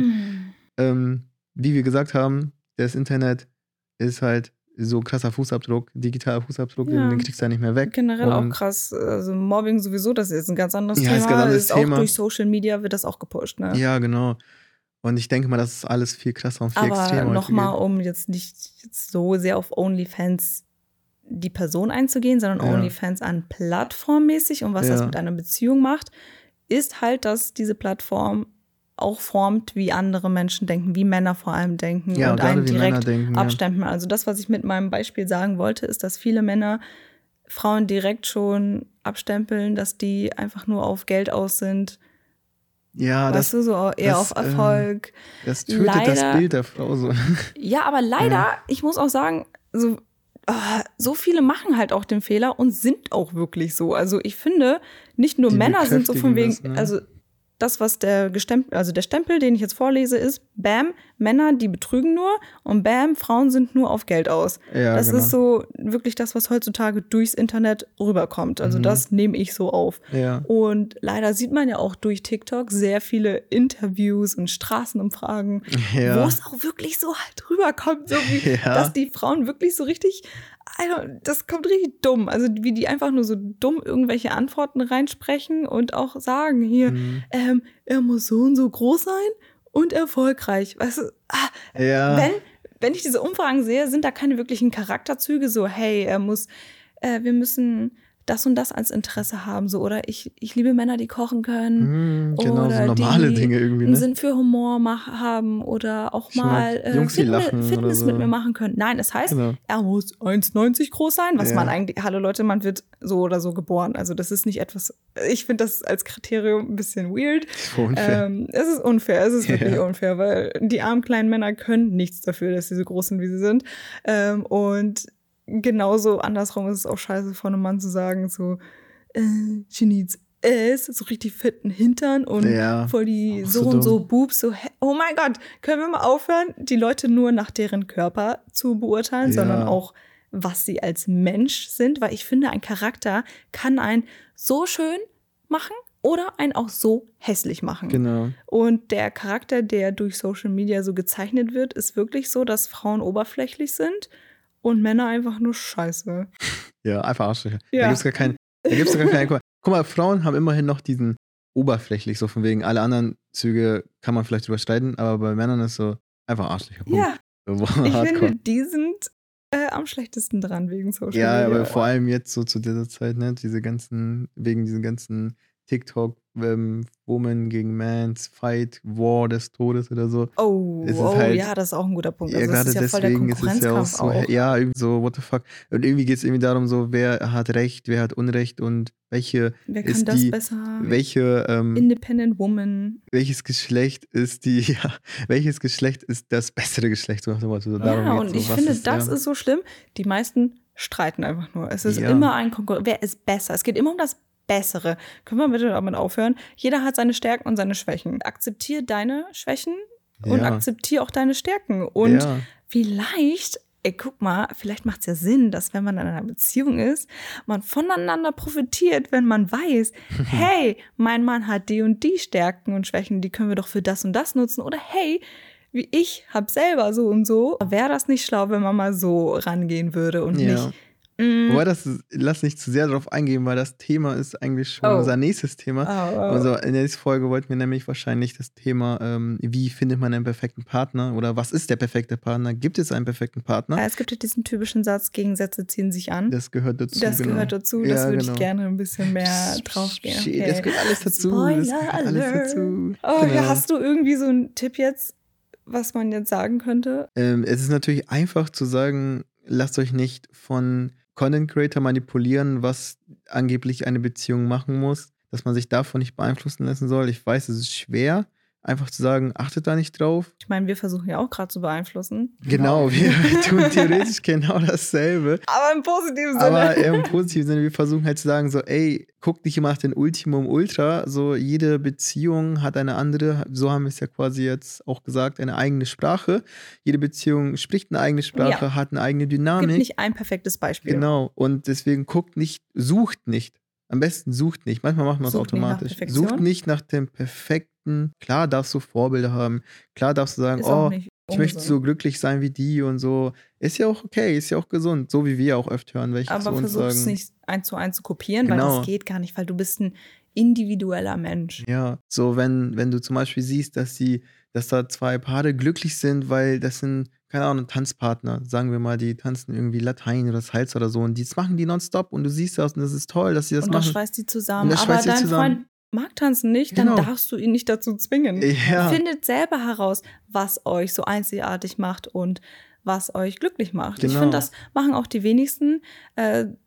wie wir gesagt haben, das Internet ist halt so ein krasser Fußabdruck, digitaler Fußabdruck, den kriegst du ja nicht mehr weg. Generell auch krass, also Mobbing sowieso, das ist jetzt ein ganz anderes Thema. Ist ein ganz anderes Thema. Auch durch Social Media wird das auch gepusht, ne? Ja, genau. Und ich denke mal, das ist alles viel krasser und viel extremer. Aber nochmal, um jetzt nicht so sehr auf OnlyFans die Person einzugehen, sondern OnlyFans an plattformmäßig und was das mit einer Beziehung macht, ist halt, dass diese Plattform auch formt, wie andere Menschen denken, wie Männer vor allem denken und einen direkt abstempeln. Also das, was ich mit meinem Beispiel sagen wollte, ist, dass viele Männer Frauen direkt schon abstempeln, dass die einfach nur auf Geld aus sind. Ja, weißt du, so eher auf Erfolg. Das tötet leider, das Bild der Frau so. Ja, aber leider, ich muss auch sagen, so so viele machen halt auch den Fehler und sind auch wirklich so. Also ich finde, nicht nur Männer sind so von wegen, also das, was der Stempel, den ich jetzt vorlese, ist, bam, Männer, die betrügen nur und bam, Frauen sind nur auf Geld aus. Ja, das ist so wirklich das, was heutzutage durchs Internet rüberkommt. Also das nehme ich so auf. Ja. Und leider sieht man ja auch durch TikTok sehr viele Interviews und Straßenumfragen, wo es auch wirklich so halt rüberkommt, so wie, dass die Frauen wirklich so richtig, also das kommt richtig dumm. Also wie die einfach nur so dumm irgendwelche Antworten reinsprechen und auch sagen, hier, er muss so und so groß sein und erfolgreich. Weißt du, wenn ich diese Umfragen sehe, sind da keine wirklichen Charakterzüge, so, hey, wir müssen das und das als Interesse haben, so, oder ich liebe Männer, die kochen können, genau, oder so normale die Dinge irgendwie, einen Sinn für Humor haben oder auch mal Fitness mit mir machen können. Nein, es heißt, er muss 1,90 groß sein, was man eigentlich, hallo Leute, man wird so oder so geboren. Also das ist nicht etwas, ich finde das als Kriterium ein bisschen weird. Unfair. Es ist unfair, es ist wirklich unfair, weil die armen kleinen Männer können nichts dafür, dass sie so groß sind, wie sie sind. Und genauso andersrum ist es auch scheiße von einem Mann zu sagen, so, she needs ass, so richtig fetten Hintern und voll die so und so Boobs, so, oh mein Gott, können wir mal aufhören, die Leute nur nach deren Körper zu beurteilen, sondern auch, was sie als Mensch sind, weil ich finde, ein Charakter kann einen so schön machen oder einen auch so hässlich machen. Genau. Und der Charakter, der durch Social Media so gezeichnet wird, ist wirklich so, dass Frauen oberflächlich sind und Männer einfach nur scheiße. Ja, einfach Arschlöcher. Ja. Da gibt's gar keinen. Guck mal, Frauen haben immerhin noch diesen oberflächlich, so von wegen, alle anderen Züge kann man vielleicht überstreiten, aber bei Männern ist so einfach Arschlöcher. Ja, ich finde, die sind am schlechtesten dran wegen Social Media. Ja, aber vor allem jetzt so zu dieser Zeit, ne, wegen diesen ganzen TikTok, Woman gegen Mans, Fight, War des Todes oder so. Ja, das ist auch ein guter Punkt. Also gerade das ist ja voll der Konkurrenzkampf ist es ja auch so, ja, irgendwie so, what the fuck. Und irgendwie geht es irgendwie darum, so, wer hat Recht, wer hat Unrecht und wer kann das besser? Independent Woman. Welches Geschlecht ist das bessere Geschlecht? So, und ich finde, das ist so schlimm. Die meisten streiten einfach nur. Es ist immer ein Konkurrenz. Wer ist besser? Es geht immer um das Bessere. Können wir bitte damit aufhören? Jeder hat seine Stärken und seine Schwächen. Akzeptier deine Schwächen und akzeptier auch deine Stärken. Und vielleicht, guck mal, vielleicht macht es ja Sinn, dass wenn man in einer Beziehung ist, man voneinander profitiert, wenn man weiß, hey, mein Mann hat die und die Stärken und Schwächen, die können wir doch für das und das nutzen. Oder hey, wie ich hab selber so und so. Wäre das nicht schlau, wenn man mal so rangehen würde und nicht Wobei lass nicht zu sehr darauf eingehen, weil das Thema ist eigentlich schon unser nächstes Thema. Also in der nächsten Folge wollten wir nämlich wahrscheinlich das Thema, wie findet man einen perfekten Partner oder was ist der perfekte Partner? Gibt es einen perfekten Partner? Es gibt ja diesen typischen Satz, Gegensätze ziehen sich an. Das gehört dazu. Das würde ich gerne ein bisschen mehr drauf gehen. Okay. Das gehört alles dazu. Ja, hast du irgendwie so einen Tipp jetzt, was man jetzt sagen könnte? Es ist natürlich einfach zu sagen, lasst euch nicht von Content Creator manipulieren, was angeblich eine Beziehung machen muss, dass man sich davon nicht beeinflussen lassen soll. Ich weiß, es ist schwer, einfach zu sagen, achtet da nicht drauf. Ich meine, wir versuchen ja auch gerade zu beeinflussen. Genau, wir tun theoretisch genau dasselbe. Aber im positiven Sinne. Wir versuchen halt zu sagen so, ey, guck nicht immer nach den Ultimum Ultra, so jede Beziehung hat eine andere, so haben wir es ja quasi jetzt auch gesagt, eine eigene Sprache. Jede Beziehung spricht eine eigene Sprache, hat eine eigene Dynamik. Gibt nicht ein perfektes Beispiel. Genau, und deswegen sucht nicht. Am besten sucht nicht. Manchmal macht man es automatisch. Sucht nicht nach dem perfekten. Klar darfst du Vorbilder haben. Klar darfst du sagen, ich möchte so glücklich sein wie die und so. Ist ja auch okay, ist ja auch gesund. So wie wir auch öfter hören, welche zu uns sagen. Aber versuch es nicht 1:1 zu kopieren, weil das geht gar nicht, weil du bist ein individueller Mensch. Ja, so wenn du zum Beispiel siehst, dass da zwei Paare glücklich sind, weil das sind, keine Ahnung, Tanzpartner, sagen wir mal, die tanzen irgendwie Latein oder Salsa oder so und das machen die nonstop und du siehst das und das ist toll, dass sie das machen. Und das schweißt die zusammen. Aber dein Freund mag tanzen nicht, dann darfst du ihn nicht dazu zwingen. Ja. Findet selber heraus, was euch so einzigartig macht und was euch glücklich macht. Ich finde, das machen auch die wenigsten.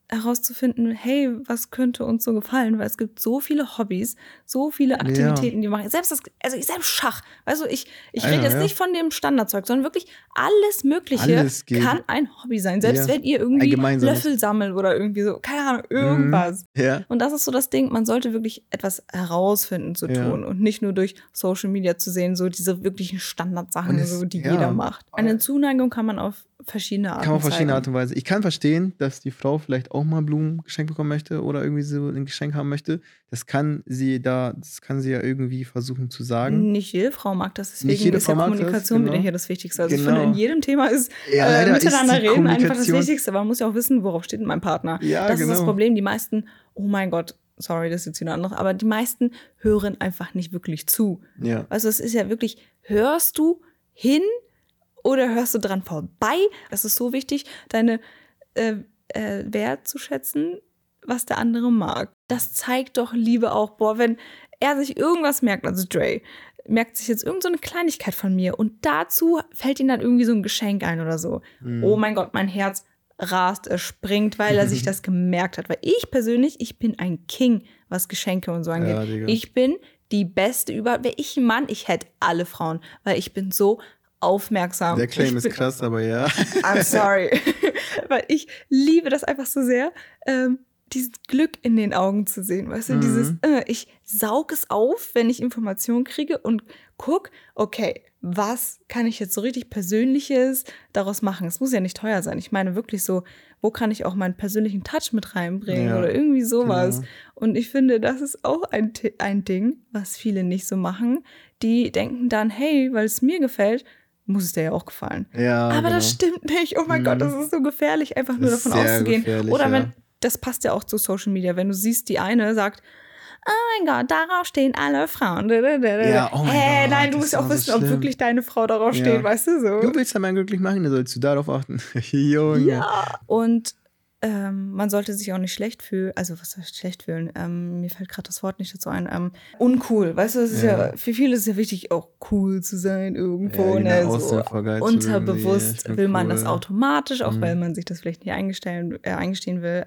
herauszufinden, hey, was könnte uns so gefallen, weil es gibt so viele Hobbys, so viele Aktivitäten, die wir machen. Selbst Schach, weißt du, ich rede jetzt nicht von dem Standardzeug, sondern wirklich alles Mögliche kann ein Hobby sein. Selbst wenn ihr irgendwie Löffel sammelt oder irgendwie so, keine Ahnung, irgendwas. Ja. Und das ist so das Ding, man sollte wirklich etwas herausfinden zu tun und nicht nur durch Social Media zu sehen, so diese wirklichen Standardsachen, so, die jeder macht. Eine Zuneigung kann man auf verschiedene Art und Weise. Ich kann verstehen, dass die Frau vielleicht auch mal Blumen geschenkt bekommen möchte oder irgendwie so ein Geschenk haben möchte. Das kann sie ja irgendwie versuchen zu sagen. Nicht jede Frau mag das, deswegen ist ja Kommunikation wieder hier das Wichtigste. Also ich finde, in jedem Thema ist miteinander reden einfach das Wichtigste. Man muss ja auch wissen, worauf steht mein Partner. Ja, das ist das Problem. Die meisten, oh mein Gott, sorry, das ist jetzt wieder anders, aber die meisten hören einfach nicht wirklich zu. Ja. Also es ist ja wirklich, hörst du hin oder hörst du dran vorbei? Das ist so wichtig, deine wertzuschätzen, was der andere mag. Das zeigt doch Liebe auch. Boah, wenn er sich irgendwas merkt, also Dre, merkt sich jetzt irgend so eine Kleinigkeit von mir und dazu fällt ihm dann irgendwie so ein Geschenk ein oder so. Oh mein Gott, mein Herz rast, es springt, weil er sich das gemerkt hat. Weil ich persönlich, ich bin ein King, was Geschenke und so angeht. Ja, ich bin die Beste überhaupt. Wäre ich ein Mann, ich hätte alle Frauen, weil ich bin so aufmerksam. Der Claim ist krass, aber ja. I'm sorry. Weil ich liebe das einfach so sehr, dieses Glück in den Augen zu sehen. Weißt du, ich saug es auf, wenn ich Informationen kriege und guck, okay, was kann ich jetzt so richtig Persönliches daraus machen? Es muss ja nicht teuer sein. Ich meine wirklich so, wo kann ich auch meinen persönlichen Touch mit reinbringen oder irgendwie sowas. Genau. Und ich finde, das ist auch ein Ding, was viele nicht so machen. Die denken dann, hey, weil es mir gefällt, muss es dir ja auch gefallen. Ja, aber das stimmt nicht. Oh mein Gott, das ist so gefährlich, einfach nur davon auszugehen. Oder wenn, das passt ja auch zu Social Media, wenn du siehst, die eine sagt, oh mein Gott, darauf stehen alle Frauen. Ja, oh mein Gott, nein, du musst ja auch wissen, ob wirklich deine Frau darauf steht, weißt du so. Du willst ja mal glücklich machen, dann sollst du darauf achten. Junge. Ja, und man sollte sich auch nicht schlecht fühlen, also was heißt schlecht fühlen? Mir fällt gerade das Wort nicht dazu ein. Uncool, weißt du, es ist ja, für viele ist es ja wichtig, auch cool zu sein irgendwo. Ja, genau, so unterbewusst will man das automatisch, auch weil man sich das vielleicht nicht eingestehen will.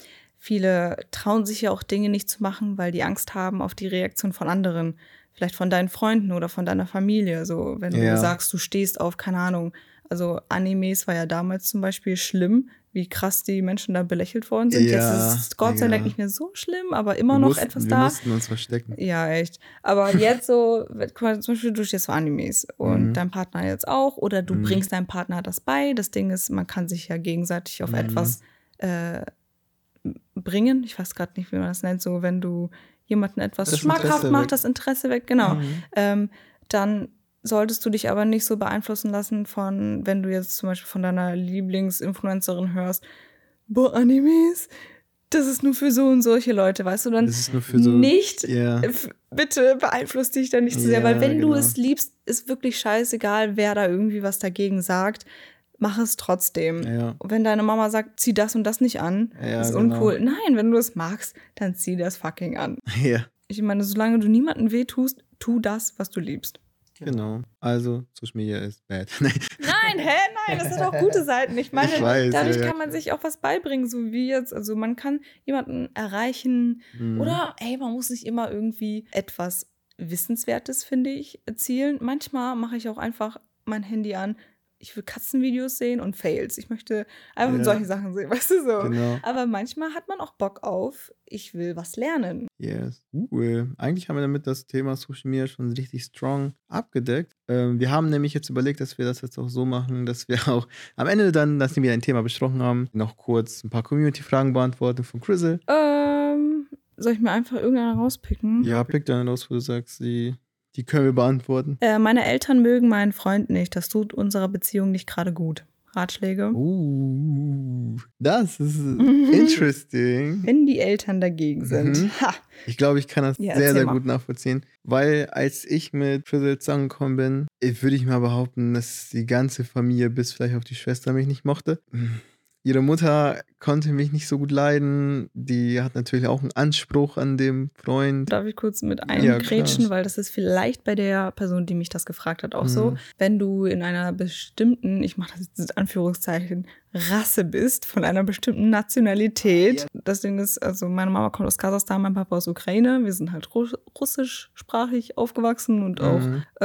Viele trauen sich ja auch Dinge nicht zu machen, weil die Angst haben auf die Reaktion von anderen. Vielleicht von deinen Freunden oder von deiner Familie. So, wenn du sagst, du stehst auf, keine Ahnung, also Animes war ja damals zum Beispiel schlimm, wie krass die Menschen da belächelt worden sind. Jetzt ist es Gott sei Dank nicht mehr so schlimm, aber immer noch etwas da. Wir mussten uns verstecken. Ja, echt. Aber jetzt so, guck mal, zum Beispiel du stehst vor Animes und dein Partner jetzt auch oder du bringst deinem Partner das bei. Das Ding ist, man kann sich ja gegenseitig auf etwas bringen. Ich weiß gerade nicht, wie man das nennt. So, wenn du jemanden etwas schmackhaft macht, das Interesse weg. Genau. Dann solltest du dich aber nicht so beeinflussen lassen von, wenn du jetzt zum Beispiel von deiner Lieblingsinfluencerin hörst, boah, Animes, das ist nur für so und solche Leute, weißt du, dann das ist nur für so, nicht, bitte beeinflusst dich da nicht zu sehr, weil wenn du es liebst, ist wirklich scheißegal, wer da irgendwie was dagegen sagt, mach es trotzdem. Ja. Und wenn deine Mama sagt, zieh das und das nicht an, ist uncool. Nein, wenn du es magst, dann zieh das fucking an. Ja. Ich meine, solange du niemandem wehtust, tu das, was du liebst. Genau. Also, Social Media ist bad. Nein, das sind auch gute Seiten. Ich meine, dadurch kann man sich auch was beibringen, so wie jetzt. Also, man kann jemanden erreichen oder, man muss nicht immer irgendwie etwas Wissenswertes, finde ich, erzielen. Manchmal mache ich auch einfach mein Handy an. Ich will Katzenvideos sehen und Fails. Ich möchte einfach solche Sachen sehen, weißt du so. Genau. Aber manchmal hat man auch Bock auf, ich will was lernen. Yes, cool. Eigentlich haben wir damit das Thema Social Media schon richtig strong abgedeckt. Wir haben nämlich jetzt überlegt, dass wir das jetzt auch so machen, dass wir auch am Ende dann, nachdem wir ein Thema besprochen haben, noch kurz ein paar Community-Fragen beantworten von Chrisel. Soll ich mir einfach irgendeine rauspicken? Ja, pick deine raus, wo du sagst, die können wir beantworten. Meine Eltern mögen meinen Freund nicht. Das tut unserer Beziehung nicht gerade gut. Ratschläge? Das ist interesting. Wenn die Eltern dagegen sind. Ha. Ich glaube, ich kann das sehr, sehr gut nachvollziehen. Weil als ich mit Frizzle zusammengekommen bin, würde ich mal behaupten, dass die ganze Familie bis vielleicht auf die Schwester mich nicht mochte. Ihre Mutter konnte mich nicht so gut leiden. Die hat natürlich auch einen Anspruch an dem Freund. Darf ich kurz mit eingrätschen, weil das ist vielleicht bei der Person, die mich das gefragt hat, auch so. Wenn du in einer bestimmten, ich mache das jetzt in Anführungszeichen, Rasse bist, von einer bestimmten Nationalität. Das Ding ist, also meine Mama kommt aus Kasachstan, mein Papa aus Ukraine. Wir sind halt russischsprachig aufgewachsen und auch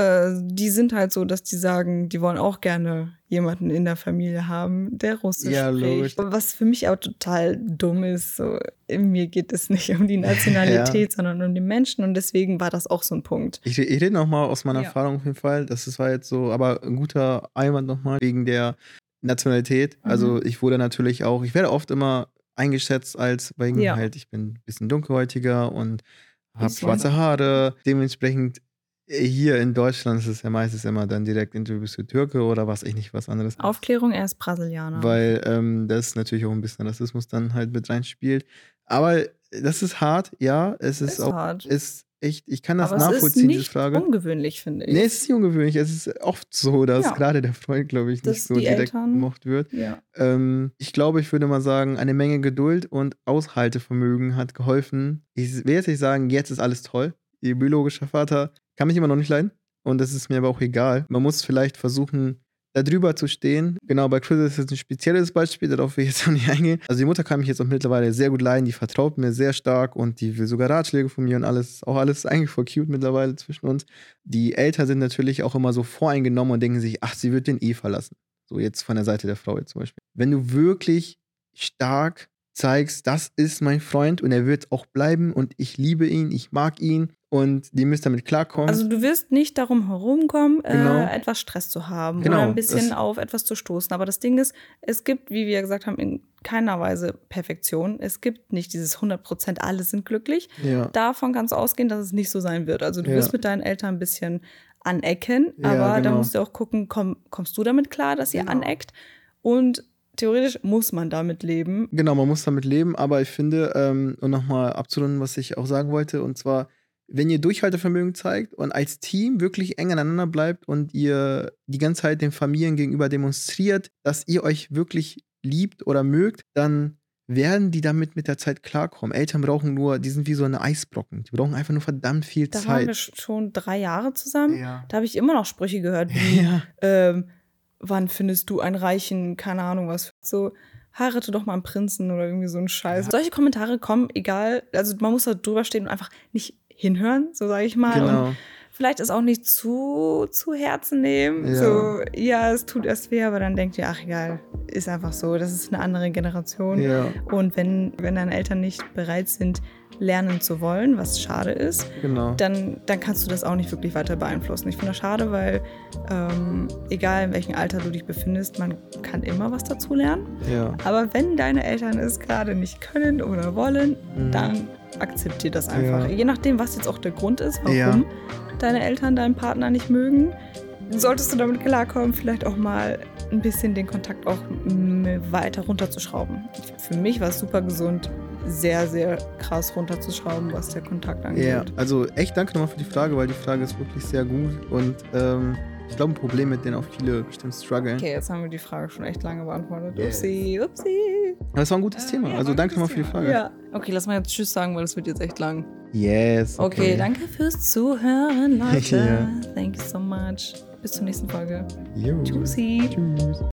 die sind halt so, dass die sagen, die wollen auch gerne jemanden in der Familie haben, der Russisch spricht. Logisch. Was für mich auch total dumm ist. So, in mir geht es nicht um die Nationalität, sondern um die Menschen und deswegen war das auch so ein Punkt. Ich rede nochmal aus meiner Erfahrung auf jeden Fall. Das war jetzt so, aber ein guter Einwand nochmal wegen der Nationalität. Also ich werde oft immer eingeschätzt als wegen halt, ich bin ein bisschen dunkelhäutiger und habe schwarze Haare. Dementsprechend hier in Deutschland ist es ja meistens immer dann direkt, entweder bist du Türke oder was anderes. Aufklärung, er ist Brasilianer. Weil das natürlich auch ein bisschen Rassismus dann halt mit reinspielt. Aber das ist hart, ja. Es ist auch hart. Ich kann das nachvollziehen, diese Frage. Es ist nicht ungewöhnlich, finde ich. Nee, es ist nicht ungewöhnlich. Es ist oft so, dass gerade der Freund, glaube ich, nicht so direkt gemocht wird. Ja. Ich glaube, ich würde mal sagen, eine Menge Geduld und Aushaltevermögen hat geholfen. Ich will jetzt nicht sagen, jetzt ist alles toll. Ihr biologischer Vater kann mich immer noch nicht leiden. Und das ist mir aber auch egal. Man muss vielleicht versuchen, da drüber zu stehen. Genau, bei Chris ist es ein spezielles Beispiel, darauf will ich jetzt auch nicht eingehen. Also die Mutter kann mich jetzt auch mittlerweile sehr gut leiden, die vertraut mir sehr stark und die will sogar Ratschläge von mir und alles, auch alles eigentlich voll cute mittlerweile zwischen uns. Die Eltern sind natürlich auch immer so voreingenommen und denken sich, ach, sie wird den verlassen. So jetzt von der Seite der Frau jetzt zum Beispiel. Wenn du wirklich stark zeigst, das ist mein Freund und er wird auch bleiben und ich liebe ihn, ich mag ihn und die müsst damit klarkommen. Also du wirst nicht darum herumkommen, etwas Stress zu haben oder ein bisschen auf etwas zu stoßen. Aber das Ding ist, es gibt, wie wir gesagt haben, in keiner Weise Perfektion. Es gibt nicht dieses 100%, alle sind glücklich. Ja. Davon kannst du ausgehen, dass es nicht so sein wird. Also du wirst mit deinen Eltern ein bisschen anecken, aber da musst du auch gucken, kommst du damit klar, dass ihr aneckt? Und theoretisch muss man damit leben. Genau, man muss damit leben, aber ich finde, und nochmal abzurunden, was ich auch sagen wollte, und zwar, wenn ihr Durchhaltevermögen zeigt und als Team wirklich eng aneinander bleibt und ihr die ganze Zeit den Familien gegenüber demonstriert, dass ihr euch wirklich liebt oder mögt, dann werden die damit mit der Zeit klarkommen. Eltern brauchen die sind wie so eine Eisbrocken. Die brauchen einfach nur verdammt viel Zeit. Da waren wir schon 3 Jahre zusammen. Ja. Da habe ich immer noch Sprüche gehört, wie wann findest du einen reichen, keine Ahnung was, so heirate doch mal einen Prinzen oder irgendwie so ein Scheiß. Ja. Solche Kommentare kommen, egal, also man muss da drüber stehen und einfach nicht hinhören, so sage ich mal. Genau. Und vielleicht es auch nicht zu Herzen nehmen. Ja. So, es tut erst weh, aber dann denkt ihr, ach egal, ist einfach so, das ist eine andere Generation. Ja. Und wenn deine Eltern nicht bereit sind, lernen zu wollen, was schade ist, dann kannst du das auch nicht wirklich weiter beeinflussen. Ich finde das schade, weil egal in welchem Alter du dich befindest, man kann immer was dazu lernen. Ja. Aber wenn deine Eltern es gerade nicht können oder wollen, dann akzeptiere das einfach. Je nachdem, was jetzt auch der Grund ist, warum deine Eltern deinen Partner nicht mögen, solltest du damit klarkommen, vielleicht auch mal ein bisschen den Kontakt auch weiter runterzuschrauben. Für mich war es super gesund, sehr, sehr krass runterzuschrauben, was der Kontakt angeht. Ja, also echt danke nochmal für die Frage, weil die Frage ist wirklich sehr gut und ich glaube, ein Problem, mit denen auch viele bestimmt strugglen. Okay, jetzt haben wir die Frage schon echt lange beantwortet. Upsi. Aber das war ein gutes Thema. Also danke nochmal für die Frage. Ja. Okay, lass mal jetzt Tschüss sagen, weil das wird jetzt echt lang. Yes. Okay, danke fürs Zuhören, Leute. Thank you so much. Bis zur nächsten Folge. Jo. Tschüssi. Tschüss.